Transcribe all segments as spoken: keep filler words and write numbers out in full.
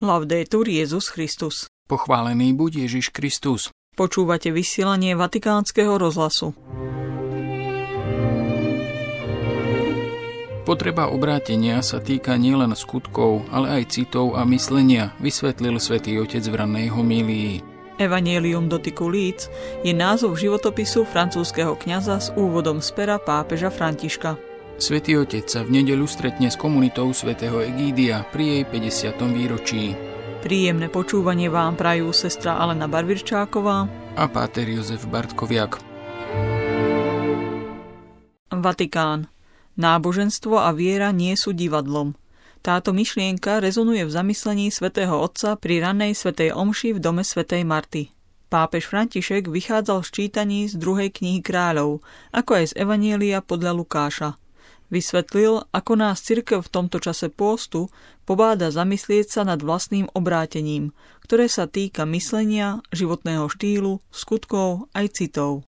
Laudetur Jesus Christus. Pochválený buď Ježiš Kristus. Počúvate vysielanie Vatikánskeho rozhlasu. Potreba obrátenia sa týka nielen skutkov, ale aj citov a myslenia, vysvetlil svätý Otec v rannej homílii. Evangelium dotyku líc je názov životopisu francúzskeho kňaza s úvodom z pera pápeža Františka. Svätý Otec sa v nedeľu stretne s komunitou svätého Egídia pri jej päťdesiatom výročí. Príjemné počúvanie vám prajú sestra Alena Barvirčáková a páter Jozef Bartkoviak. Vatikán. Náboženstvo a viera nie sú divadlom. Táto myšlienka rezonuje v zamyslení svätého Otca pri ranej svätej omši v dome svätej Marty. Pápež František vychádzal v čítaní z druhej knihy Kráľov, ako aj z Evanjelia podľa Lukáša. Vysvetlil, ako nás cirkev v tomto čase pôstu pobáda zamyslieť sa nad vlastným obrátením, ktoré sa týka myslenia, životného štýlu, skutkov aj citov.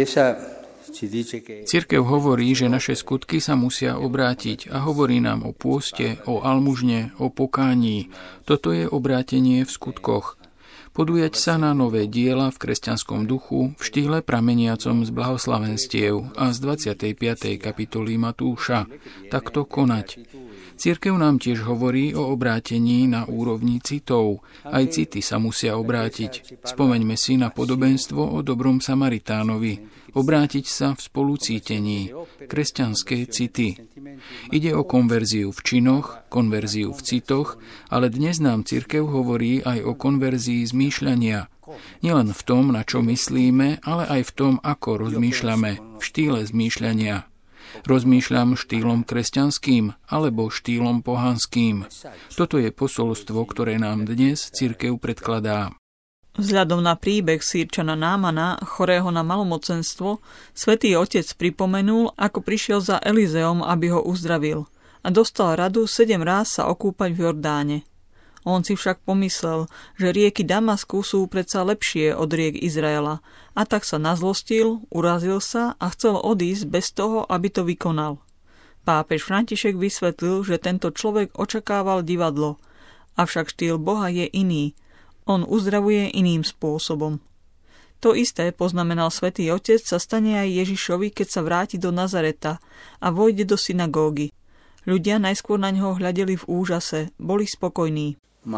Cirkev hovorí, že naše skutky sa musia obrátiť a hovorí nám o pôste, o almužne, o pokání. Toto je obrátenie v skutkoch. Podujať sa na nové diela v kresťanskom duchu v štýle prameniacom z blahoslavenstiev a z dvadsiatej piatej kapitoly Matúša. Takto konať. Cirkev nám tiež hovorí o obrátení na úrovni citov. Aj city sa musia obrátiť. Spomeňme si na podobenstvo o dobrom Samaritánovi. Obrátiť sa v spolucítení. Kresťanské city. Ide o konverziu v činoch, konverziu v citoch, ale dnes nám cirkev hovorí aj o konverzii zmýšľania. Nielen v tom, na čo myslíme, ale aj v tom, ako rozmýšľame, v štýle zmýšľania. Rozmýšľam štýlom kresťanským alebo štýlom pohanským. Toto je posolstvo, ktoré nám dnes cirkev predkladá. Vzhľadom na príbeh Sýrčana Námana, chorého na malomocenstvo, svätý Otec pripomenul, ako prišiel za Elizeom, aby ho uzdravil, a dostal radu sedem ráz sa okúpať v Jordáne. On si však pomyslel, že rieky Damasku sú predsa lepšie od riek Izraela, a tak sa nazlostil, urazil sa a chcel odísť bez toho, aby to vykonal. Pápež František vysvetlil, že tento človek očakával divadlo, avšak štýl Boha je iný. On uzdravuje iným spôsobom. To isté, poznamenal svätý Otec, sa stane aj Ježišovi, keď sa vráti do Nazareta a vojde do synagógy. Ľudia najskôr na ňoho hľadeli v úžase, boli spokojní.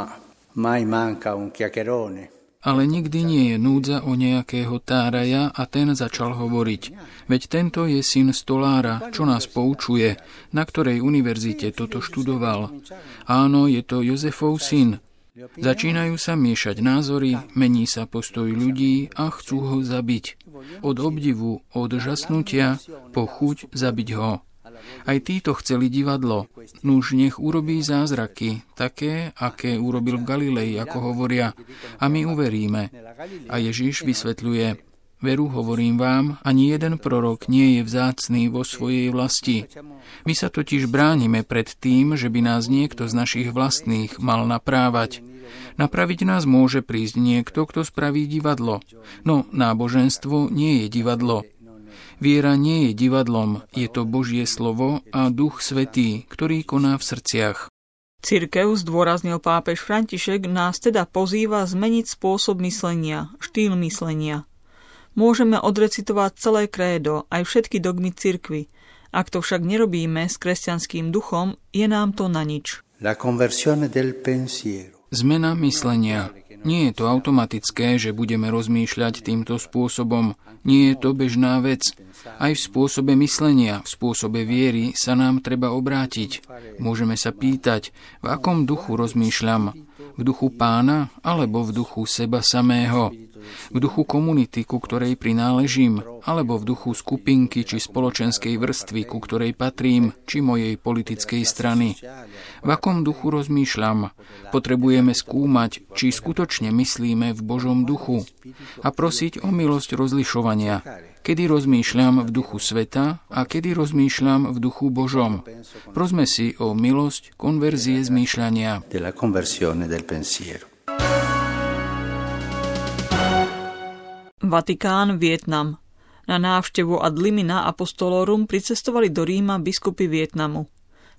Ale nikdy nie je núdza o nejakého táraja a ten začal hovoriť. Veď tento je syn stolára, čo nás poučuje, na ktorej univerzite toto študoval. Áno, je to Jozefov syn. Začínajú sa miešať názory, mení sa postoj ľudí a chcú ho zabiť. Od obdivu, od žasnutia, po chuť zabiť ho. Aj títo chceli divadlo. Nuž nech urobí zázraky, také, aké urobil v Galilei, ako hovoria, a my uveríme. A Ježiš vysvetľuje: Veru, hovorím vám, ani jeden prorok nie je vzácny vo svojej vlasti. My sa totiž bránime pred tým, že by nás niekto z našich vlastných mal naprávať. Napraviť nás môže prísť niekto, kto spraví divadlo. No náboženstvo nie je divadlo. Viera nie je divadlom, je to Božie slovo a Duch Svätý, ktorý koná v srdciach. Cirkev, zdôraznil pápež František, nás teda pozýva zmeniť spôsob myslenia, štýl myslenia. Môžeme odrecitovať celé krédo, aj všetky dogmy cirkvi. Ak to však nerobíme s kresťanským duchom, je nám to na nič. Zmena myslenia. Nie je to automatické, že budeme rozmýšľať týmto spôsobom. Nie je to bežná vec. Aj v spôsobe myslenia, v spôsobe viery sa nám treba obrátiť. Môžeme sa pýtať, v akom duchu rozmýšľam. V duchu Pána alebo v duchu seba samého? V duchu komunity, ku ktorej prináležím, alebo v duchu skupinky či spoločenskej vrstvy, ku ktorej patrím, či mojej politickej strany. V akom duchu rozmýšľam? Potrebujeme skúmať, či skutočne myslíme v Božom duchu a prosiť o milosť rozlišovania, kedy rozmýšľam v duchu sveta a kedy rozmýšľam v duchu Božom. Prosme si o milosť konverzie zmýšľania. Vatikán, Vietnam. Na návštevu ad limina apostolorum pricestovali do Ríma biskupy Vietnamu.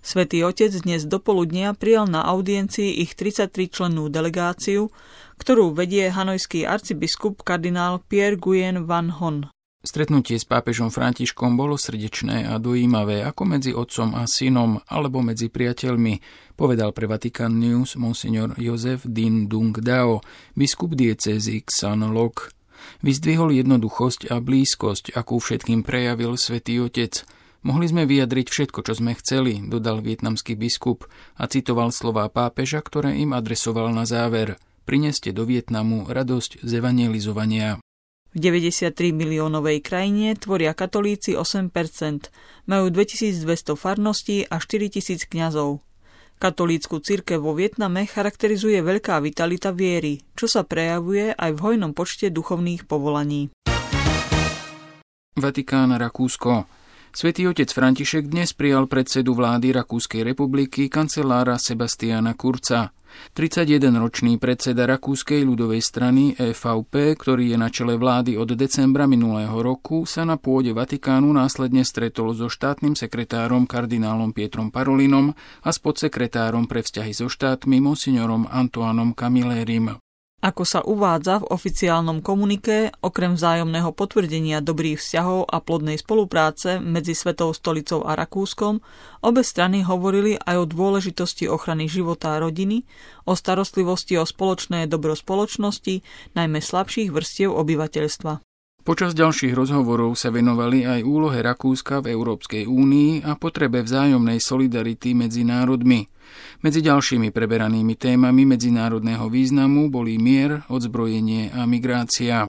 Svätý Otec dnes dopoludnia prijal na audiencii ich tridsaťtričlennú delegáciu, ktorú vedie hanojský arcibiskup kardinál Pierre Nguyen Van Hon. Stretnutie s pápežom Františkom bolo srdečné a dojímavé ako medzi otcom a synom alebo medzi priateľmi, povedal pre Vatican News monsignor Joseph Din Dung Dao, biskup diecézy Ksan Lok. Vyzdvihol jednoduchosť a blízkosť, akú všetkým prejavil Svätý Otec. Mohli sme vyjadriť všetko, čo sme chceli, dodal vietnamský biskup a citoval slová pápeža, ktoré im adresoval na záver. Prineste do Vietnamu radosť z evangelizovania. V deväťdesiattri miliónovej krajine tvoria katolíci osem percent, majú dvetisícdvesto farností a štyritisíc kňazov. Katolícku cirkev vo Vietname charakterizuje veľká vitalita viery, čo sa prejavuje aj v hojnom počte duchovných povolaní. Vatikán, Rakúsko. Svätý Otec František dnes prijal predsedu vlády Rakúskej republiky kancelára Sebastiana Kurza. tridsaťjedenročný predseda Rakúskej ľudovej strany é vé pé, ktorý je na čele vlády od decembra minulého roku, sa na pôde Vatikánu následne stretol so štátnym sekretárom kardinálom Pietrom Parolinom a s podsekretárom pre vzťahy so štátmi monsignorom Antoánom Camillerim. Ako sa uvádza v oficiálnom komuniké, okrem vzájomného potvrdenia dobrých vzťahov a plodnej spolupráce medzi Svetou stolicou a Rakúskom, obe strany hovorili aj o dôležitosti ochrany života a rodiny, o starostlivosti o spoločné dobro spoločnosti, najmä slabších vrstiev obyvateľstva. Počas ďalších rozhovorov sa venovali aj úlohe Rakúska v Európskej únii a potrebe vzájomnej solidarity medzi národmi. Medzi ďalšími preberanými témami medzinárodného významu boli mier, odzbrojenie a migrácia.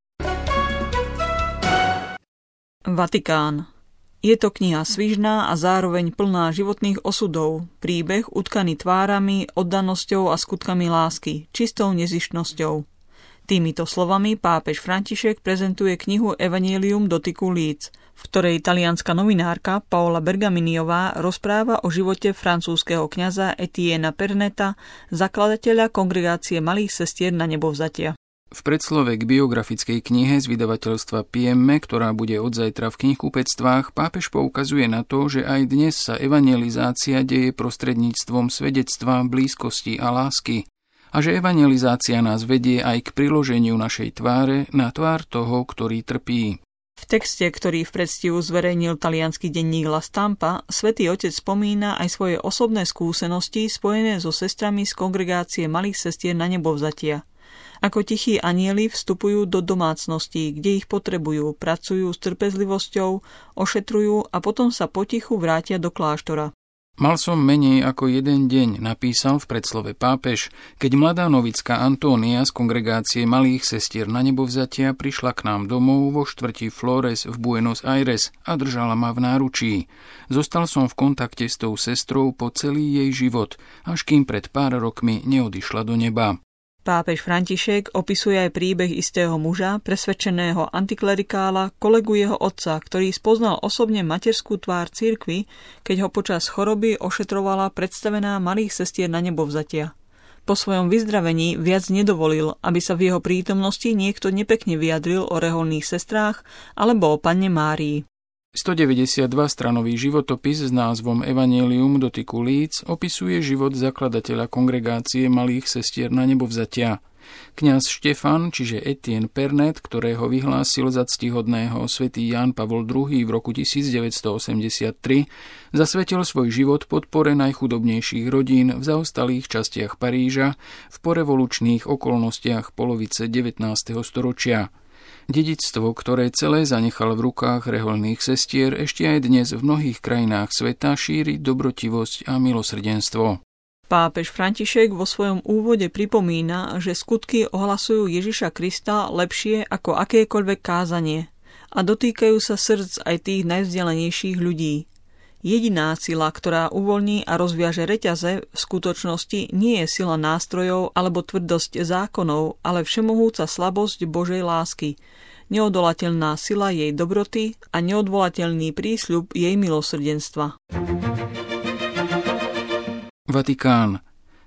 Vatikán. Je to kniha svižná a zároveň plná životných osudov, príbeh utkaný tvárami, oddanosťou a skutkami lásky, čistou nezištnosťou. Týmito slovami pápež František prezentuje knihu Evangelium dotyku líc, v ktorej talianska novinárka Paola Bergaminiová rozpráva o živote francúzskeho kňaza Etiena Perneta, zakladateľa kongregácie malých sestier na nebovzatia. V predslove k biografickej knihe z vydavateľstva Piemme, ktorá bude od zajtra v knihkupectvách, pápež poukazuje na to, že aj dnes sa evangelizácia deje prostredníctvom svedectva, blízkosti a lásky. A že evangelizácia nás vedie aj k priloženiu našej tváre na tvár toho, ktorý trpí. V texte, ktorý v predstihu zverejnil taliansky denník La Stampa, Svätý Otec spomína aj svoje osobné skúsenosti spojené so sestrami z kongregácie malých sestier na nebovzatia. Ako tichí anjeli vstupujú do domácností, kde ich potrebujú, pracujú s trpezlivosťou, ošetrujú a potom sa potichu vrátia do kláštora. Mal som menej ako jeden deň, napísal v predslove pápež, keď mladá novická Antónia z kongregácie malých sestier na nebovzatia prišla k nám domov vo štvrti Flores v Buenos Aires a držala ma v náručí. Zostal som v kontakte s tou sestrou po celý jej život, až kým pred pár rokmi neodišla do neba. Pápež František opisuje aj príbeh istého muža, presvedčeného antiklerikála, kolegu jeho otca, ktorý spoznal osobne materskú tvár cirkvi, keď ho počas choroby ošetrovala predstavená malých sestier na nebovzatia. Po svojom vyzdravení viac nedovolil, aby sa v jeho prítomnosti niekto nepekne vyjadril o reholných sestrách alebo o Panne Márii. stodeväťdesiatdva stranový životopis s názvom Evangelium dotyku líc opisuje život zakladateľa kongregácie malých sestier na nebovzatia. Kňaz Štefan, čiže Etienne Pernet, ktorého vyhlásil za ctihodného svätý Ján Pavol druhý. v roku tisícdeväťstoosemdesiattri, zasvetil svoj život podpore najchudobnejších rodín v zaostalých častiach Paríža v porevolučných okolnostiach polovice devätnásteho storočia. Dedičstvo, ktoré celé zanechal v rukách reholných sestier, ešte aj dnes v mnohých krajinách sveta šíri dobrotivosť a milosrdenstvo. Pápež František vo svojom úvode pripomína, že skutky ohlasujú Ježiša Krista lepšie ako akékoľvek kázanie a dotýkajú sa srdc aj tých najvzdialenejších ľudí. Jediná sila, ktorá uvoľní a rozviaže reťaze, v skutočnosti nie je sila nástrojov alebo tvrdosť zákonov, ale všemohúca slabosť Božej lásky, neodolateľná sila jej dobroty a neodvolateľný prísľub jej milosrdenstva. Vatikán.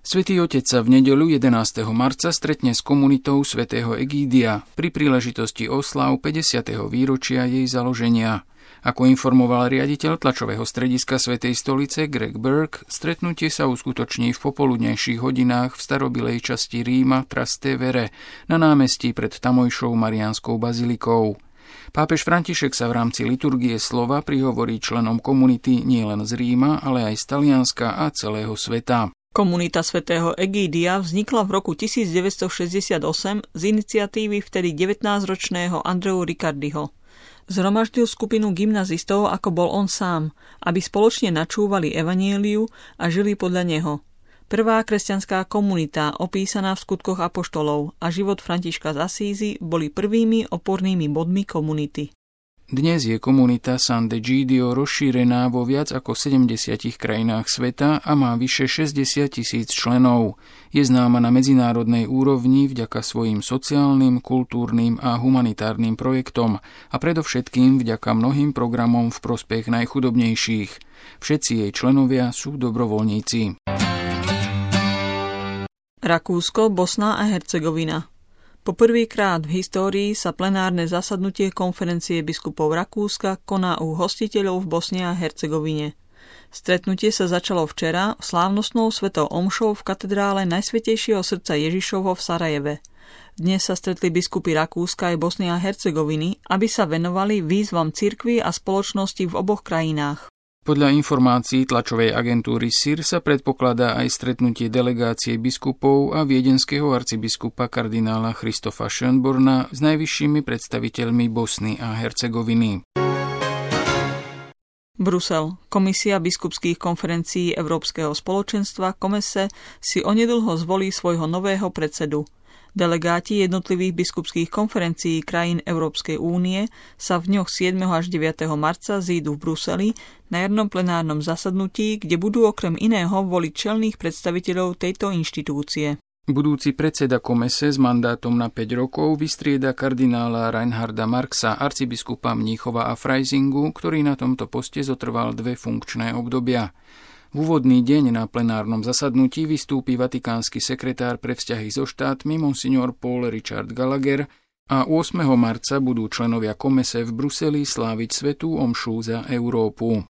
Svätý Otec sa v nedeľu jedenásteho marca stretne s komunitou svätého Egídia pri príležitosti oslav päťdesiateho výročia jej založenia. Ako informoval riaditeľ tlačového strediska Svätej stolice Greg Burke, stretnutie sa uskutoční v popoludnejších hodinách v starobilej časti Ríma Trastevere na námestí pred tamojšou Mariánskou bazilikou. Pápež František sa v rámci liturgie slova prihovorí členom komunity nielen z Ríma, ale aj z Talianska a celého sveta. Komunita svätého Egídia vznikla v roku devätnásťstošesťdesiatosem z iniciatívy vtedy devätnásťročného Andreu Riccardiho. Zhromaždil skupinu gymnazistov, ako bol on sám, aby spoločne načúvali evanjeliu a žili podľa neho. Prvá kresťanská komunita, opísaná v skutkoch apoštolov, a život Františka z Asízy boli prvými opornými bodmi komunity. Dnes je komunita San Degidio rozšírená vo viac ako sedemdesiatich krajinách sveta a má vyše šesťdesiat tisíc členov. Je známa na medzinárodnej úrovni vďaka svojim sociálnym, kultúrnym a humanitárnym projektom a predovšetkým vďaka mnohým programom v prospech najchudobnejších. Všetci jej členovia sú dobrovoľníci. Rakúsko, Bosna a Hercegovina. Po prvýkrát v histórii sa plenárne zasadnutie konferencie biskupov Rakúska koná u hostiteľov v Bosne a Hercegovine. Stretnutie sa začalo včera slávnostnou svetou omšou v katedrále Najsvätejšieho srdca Ježišovho v Sarajeve. Dnes sa stretli biskupy Rakúska aj Bosny a Hercegoviny, aby sa venovali výzvam cirkvi a spoločnosti v oboch krajinách. Podľa informácií tlačovej agentúry es í er sa predpokladá aj stretnutie delegácie biskupov a viedenského arcibiskupa kardinála Christofa Schönborna s najvyššími predstaviteľmi Bosny a Hercegoviny. Brusel. Komisia biskupských konferencií Európskeho spoločenstva Komese si onedlho zvolí svojho nového predsedu. Delegáti jednotlivých biskupských konferencií krajín Európskej únie sa v dňoch siedmeho až deviateho marca zídu v Bruseli na jarnom plenárnom zasadnutí, kde budú okrem iného voliť čelných predstaviteľov tejto inštitúcie. Budúci predseda Komese s mandátom na päť rokov vystrieda kardinála Reinharda Marxa, arcibiskupa Mníchova a Freisingu, ktorý na tomto poste zotrval dve funkčné obdobia. V úvodný deň na plenárnom zasadnutí vystúpi vatikánsky sekretár pre vzťahy so štátmi monsignor Paul Richard Gallagher a ôsmeho marca budú členovia Komese v Bruseli sláviť svätú omšu za Európu.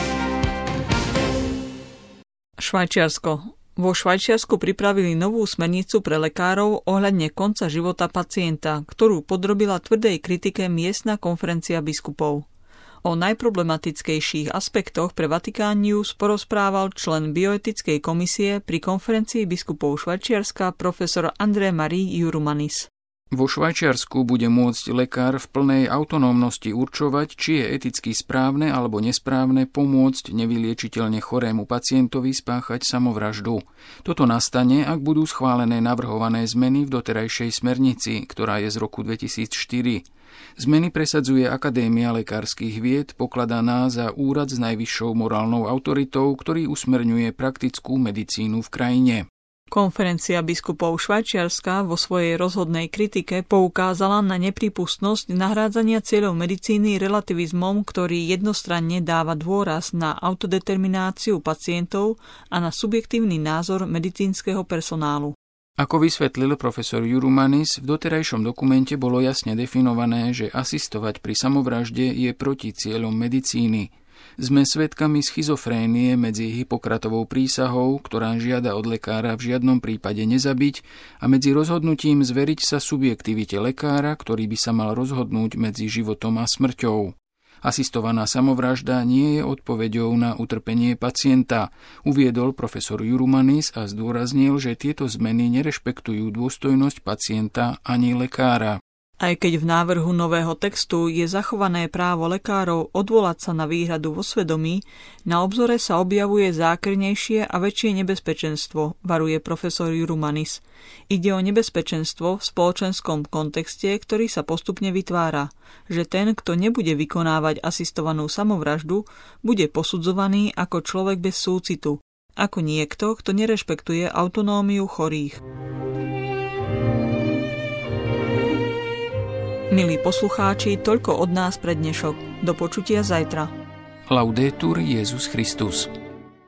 Švajčiarsko. Vo Švajčiarsku pripravili novú smernicu pre lekárov ohľadne konca života pacienta, ktorú podrobila tvrdej kritike miestna konferencia biskupov. O najproblematickejších aspektoch pre Vatikán News porozprával člen bioetickej komisie pri konferencii biskupov Švajčiarska profesor André Marie Jurumanis. Vo Švajčiarsku bude môcť lekár v plnej autonómnosti určovať, či je eticky správne alebo nesprávne pomôcť nevyliečiteľne chorému pacientovi spáchať samovraždu. Toto nastane, ak budú schválené navrhované zmeny v doterajšej smernici, ktorá je z roku dvetisícštyri. Zmeny presadzuje Akadémia lekárskych vied, pokladaná za úrad s najvyššou morálnou autoritou, ktorý usmerňuje praktickú medicínu v krajine. Konferencia biskupov Švajčiarska vo svojej rozhodnej kritike poukázala na neprípustnosť nahrádzania cieľov medicíny relativizmom, ktorý jednostranne dáva dôraz na autodetermináciu pacientov a na subjektívny názor medicínskeho personálu. Ako vysvetlil profesor Jurumanis, v doterajšom dokumente bolo jasne definované, že asistovať pri samovražde je proti cieľom medicíny. Sme svedkami schizofrénie medzi Hipokratovou prísahou, ktorá žiada od lekára v žiadnom prípade nezabiť, a medzi rozhodnutím zveriť sa subjektivite lekára, ktorý by sa mal rozhodnúť medzi životom a smrťou. Asistovaná samovražda nie je odpoveďou na utrpenie pacienta, uviedol profesor Jurumanis a zdôraznil, že tieto zmeny nerešpektujú dôstojnosť pacienta ani lekára. Aj keď v návrhu nového textu je zachované právo lekárov odvolať sa na výhradu vo svedomí, na obzore sa objavuje zákernejšie a väčšie nebezpečenstvo, varuje profesor Jurumanis. Ide o nebezpečenstvo v spoločenskom kontexte, ktorý sa postupne vytvára, že ten, kto nebude vykonávať asistovanú samovraždu, bude posudzovaný ako človek bez súcitu, ako niekto, kto nerešpektuje autonómiu chorých. Milí poslucháči, toľko od nás pre dnešok. Do počutia zajtra. Laudetur Jesus Christus.